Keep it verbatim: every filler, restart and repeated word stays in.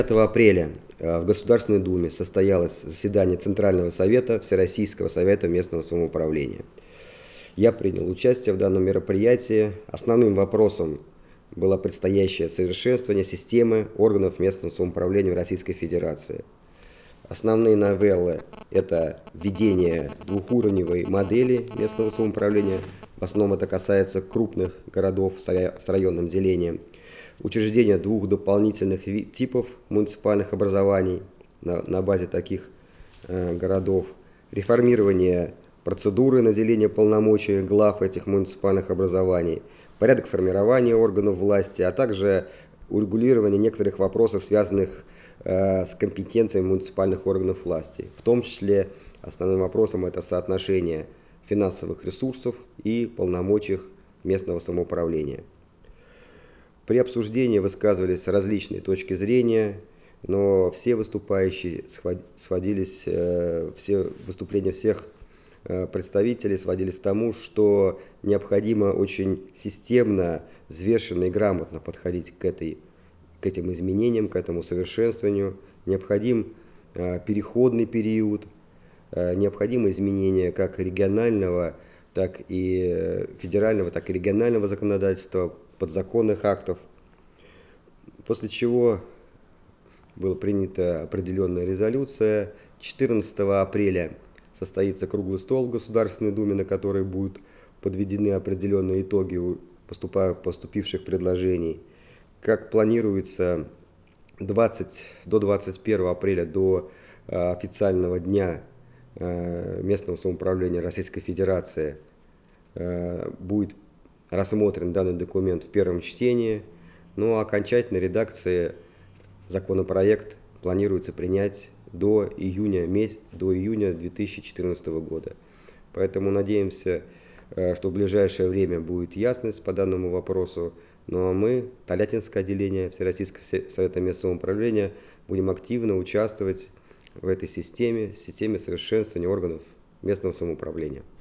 пятого апреля в Государственной Думе состоялось заседание Центрального совета Всероссийского совета местного самоуправления. Я принял участие в данном мероприятии. Основным вопросом было предстоящее совершенствование системы органов местного самоуправления в Российской Федерации. Основные новеллы – это введение двухуровневой модели местного самоуправления, в основном это касается крупных городов с районным делением, учреждение двух дополнительных типов муниципальных образований на, на базе таких э, городов, реформирование процедуры наделения полномочий глав этих муниципальных образований, порядок формирования органов власти, а также урегулирование некоторых вопросов, связанных э, с компетенциями муниципальных органов власти. В том числе основным вопросом это соотношение финансовых ресурсов и полномочий местного самоуправления. При обсуждении высказывались различные точки зрения, но все выступающие сводились, все выступления всех представителей сводились к тому, что необходимо очень системно, взвешенно и грамотно подходить к, этой, к этим изменениям, к этому совершенствованию. Необходим переходный период, необходимы изменения как регионального, так и федерального, так и регионального законодательства, подзаконных актов, после чего была принята определенная резолюция. четырнадцатого апреля состоится круглый стол в Государственной Думе, на который будут подведены определенные итоги поступивших предложений. Как планируется, двадцатого до двадцать первого апреля, до официального дня местного самоуправления Российской Федерации, будет рассмотрен данный документ в первом чтении, но окончательной редакции законопроект планируется принять до июня, до июня две тысячи четырнадцатого года. Поэтому надеемся, что в ближайшее время будет ясность по данному вопросу. Ну а мы, Тольяттинское отделение Всероссийского совета местного самоуправления, будем активно участвовать в этой системе, системе совершенствования органов местного самоуправления.